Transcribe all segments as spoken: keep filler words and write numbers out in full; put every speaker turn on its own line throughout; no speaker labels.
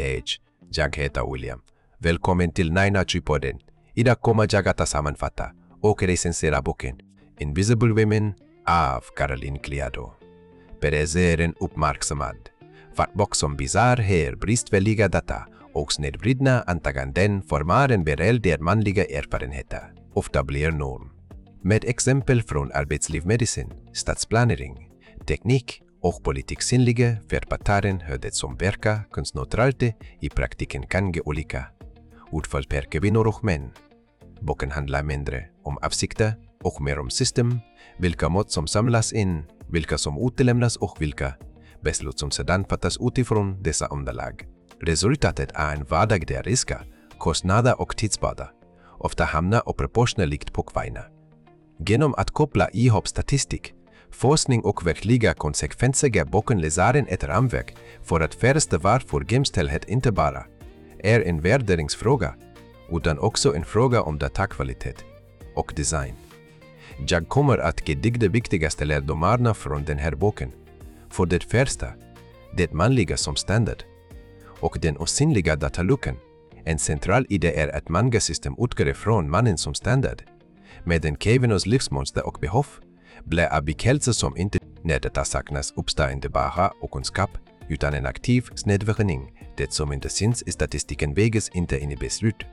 Hej, jag heter William. Välkommen till Nine-Podden. Idag kommer jag att sammanfatta och recensera boken Invisible Women av Caroline Criado. Berättaren uppmärksammad fackbok som bizarr här bristfälliga data och snedvridna antaganden formar en beräll där manliga erfarenheter ofta blir norm. Med exempel från arbetsliv, medicin, stadsplanering, teknik och politik synliga författaren hur det som verkar konstneutralt i praktiken kan ge olika utfall per kvinnor och män. Boken handlar mindre om avsikter och mer om system, vilka mått som samlas in, vilka som utelämnas och vilka beslut som sedan fattas utifrån dessa underlag. Resultatet är en vardag där risker, kostnader och tidsbörda ofta hamnar oproportionerligt på kvinnorna. Genom att koppla ihop statistik, forskning och verkliga konsekvenser ger boken läsaren ett ramverk för att förstå varför jämställdhet inte bara är en värderingsfråga, utan också en fråga om datakvalitet och design. Jag kommer att ge dig de viktigaste lärdomarna från den här boken. För det första, det manliga som standard och den osynliga dataluckan. En central idé är att många system utgår från mannen som standard, medan kvinnors livsmönster och behov blir avvikelser som inte, när detta saknas, uppstår inte bara okunskap, utan en aktiv snedvridning. Det som inte syns i statistiken väges inte in i beslut.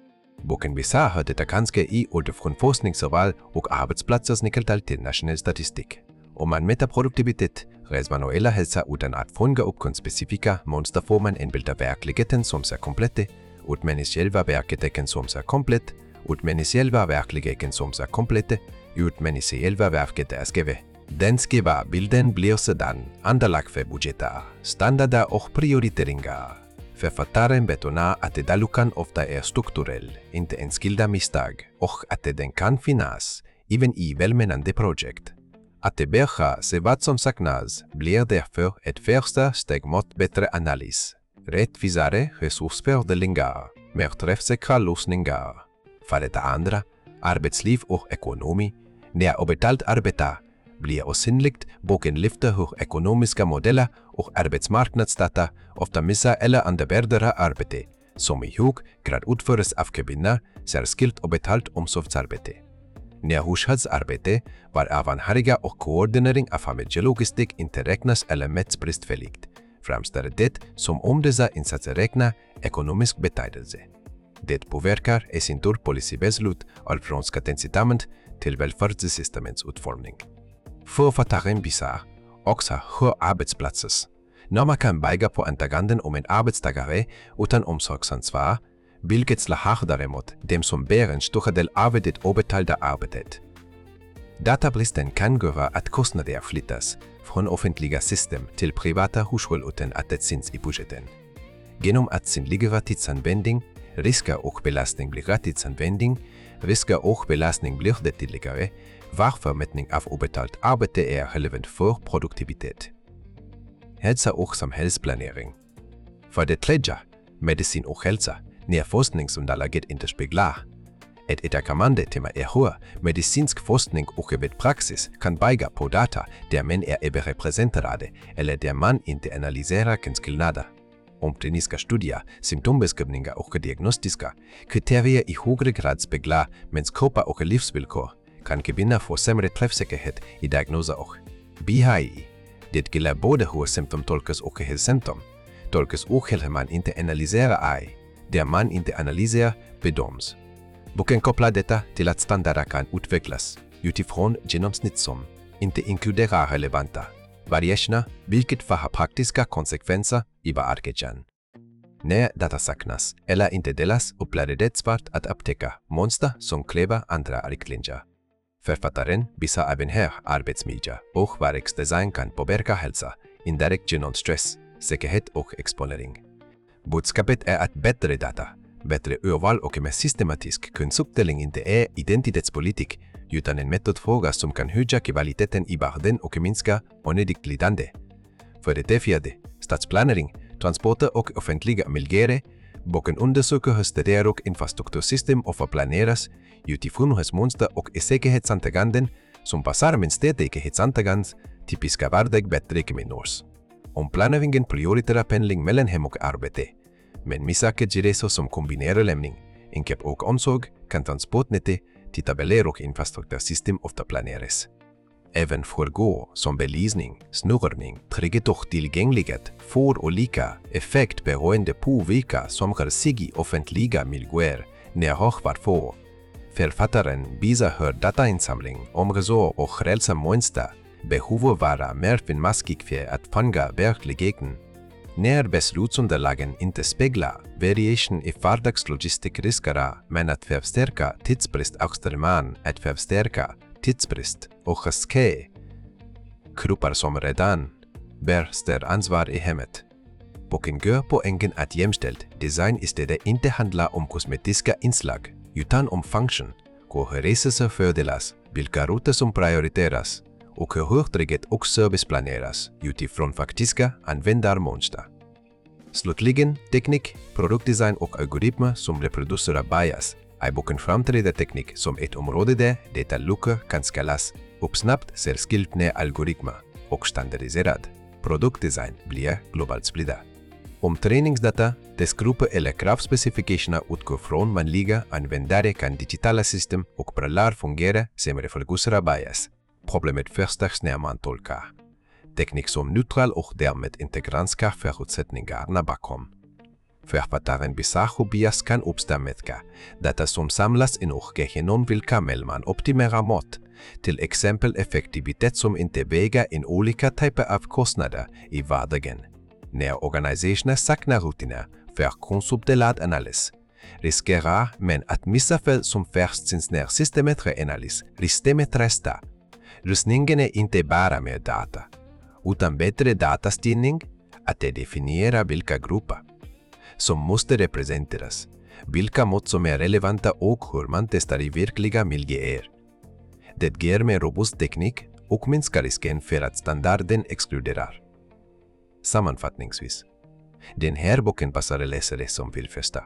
Boken visar hur detta kan ske i utifrån forskningsurval och arbetsplatsers nyckeltal till nationell statistik. Om man mäter produktivitet, res manuella hälsa utan att fånga upp konspecifika mönster får man en bild av verkligheten som ser komplett ut, men i själva verkligheten som ser komplett ut, men i själva verkligheten som ser komplett ut, men i själva verket är skeve. Den skeva bilden blir sedan underlag för budgetar, standarder och prioriteringar. Författaren betonar att dataluckan ofta är strukturell, inte enskilda misstag, och att den kan finnas även i välmenande projekt. Att tillbaka se vad som saknas blir därför ett första steg mot bättre analys, rättvisare resursfördelningar, mer träffsäkra lösningar. För det andra, arbetsliv och ekonomi, när obetalt arbete blir osynligt. Boken lyfter hur ekonomiska modeller och arbetsmarknadsdata ofta missar eller undervärderar arbete, som i hög grad utförs av kvinnor, särskilt obetalt omsorgsarbete. När hushållsarbete, var avantgardiga och koordinering av familjelogistik inte räknas eller mäts bristfälligt, framstår det som om dessa insatser räknar ekonomisk betydelse. Det påverkar i sin tur policybeslut alltifrån skatteincitament till välfärdssystemets utformning. Författaren visar också hur arbetsplatsers normer kan bygga på antaganden om en arbetstagare utan omsorgsansvar, vilket slår däremot dem som bär en stor del av det obetalda arbetet. Databristen kan göra att kostnader flyttas från offentliga system till privata hushåll utan att det syns i budgeten. Genom att synliggöra tidsanvändning, risker och belastning blir tidsanvändning, risker och belastning blir det tydligare, varför mätning av obetalt arbete är relevant för produktivitet. Hälsa och samhällsplanering. För det tredje, medicin och hälsa, när forskningsunderlaget inte speglar. Ett återkommande tema är hur medicinsk forskning och praxis kan bygga på data där män är överrepresenterade eller där man inte analyserar könsskillnader. Om kliniska studier, symptombeskrivningar och diagnostiska kriterier i högre grad speglar mäns kroppar och livsvillkor, kan kvinnor få sämre träffsäkerhet i diagnoser och B H I. Det gäller både hur symptom tolkas och hur symptom tolkas och hur man inte analyserar ej, där man inte analyserar bedöms. Boken kopplar detta till att standarder kan utvecklas utifrån genomsnitt som inte inkluderar relevanta variationer, vilket får ha praktiska konsekvenser i vardagen. När data saknas eller inte delas blir det svårt att upptäcka mönster som kräver andra riktlinjer. Författaren visar även här arbetsmiljö och verksdesign kan påverka hälsa, indirekt genom stress, säkerhet och exponering. Budskapet är att bättre data, bättre urval och mer systematisk kunskapsdelning inte är identitetspolitik, utan en metodfråga som kan höja kvaliteten i världen och minska onödigt lidande. För det fjärde, stadsplanering, transporter och offentliga miljöer. Boken undersöker hur städer och infrastruktursystem ofta planeras utifrån hur mönster och säkerhetsantaganden som passar med städsäkerhetsantagandens typiska vardag bättre kvinnors. Om planeringen prioriterar pendling mellan hem och arbete, men misake jireso som kombinerer lemning, inkep ook omsorg kan transportnettet til tabeller og infrastruktursystem ofte planeres. Även frågor som belysning, snurrning, trygghet och tillgänglighet får olika effekt beroende på vilka som rör sig i offentliga miljöer när varför. Författaren visar hur datainsamling om resor och rälsamönster behöver vara mer finmaskig för att fånga verkligheten. När beslutsunderlagen inte speglar variation i vardagslogistik riskerar man att förstärka tidsbrist extreman att förstärka tidsbrist och risker. Grupper som redan bär större ansvar i hemmet. Boken gör poängen att jämställd design istället inte handlar om kosmetiska inslag utan om funktion, koherensens fördelar, vilka rutter som prioriteras och hur trygghet och service planeras utifrån faktiska användarmönster. Slutligen, teknik, produktdesign och algoritmer som reproducerar bias är boken framträder teknik som ett område där detta luckor kan skalas upp snabbt särskilt när algoritmer och standardiserad produktdesign blir globalt spridda. Om träningsdata, dess grupper eller kravspecifikationer utgår från vanliga användare kan digitala system och prylar fungera som reproducerar bias. Problemet förstärks när man tolkar teknik som neutral och därmed inte granskar förutsättningarna bakom. Författaren Bisajo bias kan uppstå med data som samlas in och genom vilka man optimerar mått, till exempel effektivitet som inte väger in olika typer av kostnader i vardagen. När organisationer saknar rutiner för konsumdelad analys, riskerar man att missa fel som först syns när systemetrianalys systemet restar. Lösningen är inte bara mer data, utan bättre datastyrning att definiera vilka grupper som måste representeras, vilka mått som är relevanta och hur man testar i verkliga miljöer. Det ger mer robust teknik och minskar risken för att standarden exkluderar. Sammanfattningsvis, den här boken passar läsare som vill förstå.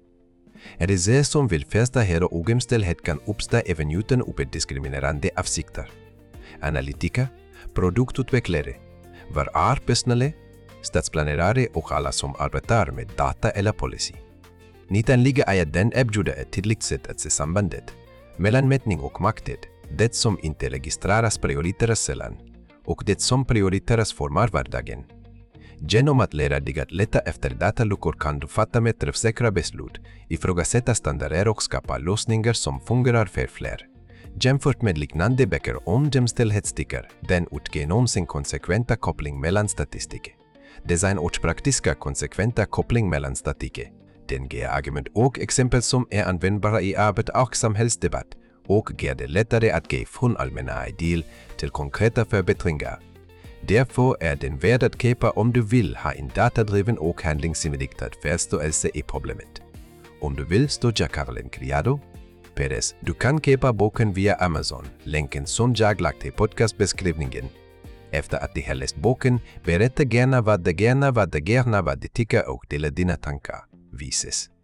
Är det så som vill förstå hur ojämställdhet kan uppstå även utan diskriminerande avsikter? Analytiker, produktutvecklare, var arbetsplanerare, stadsplanerare och alla som arbetar med data eller policy. Nyttan ligger i att den erbjuder ett tydligt sätt att se sambandet mellan mätning och maktet. Det som inte registreras prioriteras sällan, och det som prioriteras formar vardagen. Genom att lära dig att leta efter dataluckor kan du fatta med träffsäkra beslut, ifrågasätta standarder och skapa lösningar som fungerar för fler. Jämfört med liknande böcker om jämställdhetsticker, den utgenom sin konsekventa koppling mellan statistik. Design och praktiska konsekventa koppling mellan statistik. Den ger argument och exempel som är användbara i arbete och samhällsdebatt och ger det lättare att gå från allmänna idéer till konkreta förbättringar. Därför är den värd att köpa om du vill ha en datadriven och handlingsinriktad förståelse i problemet. Om du vill stödja Caroline Criado Perez, du kan köpa boken via Amazon, länken som jag lagt i podcastbeskrivningen. Efter att du har läst boken, berätta gärna vad det gärna vad det gärna vad det tycker och dela dina tankar. Vi ses.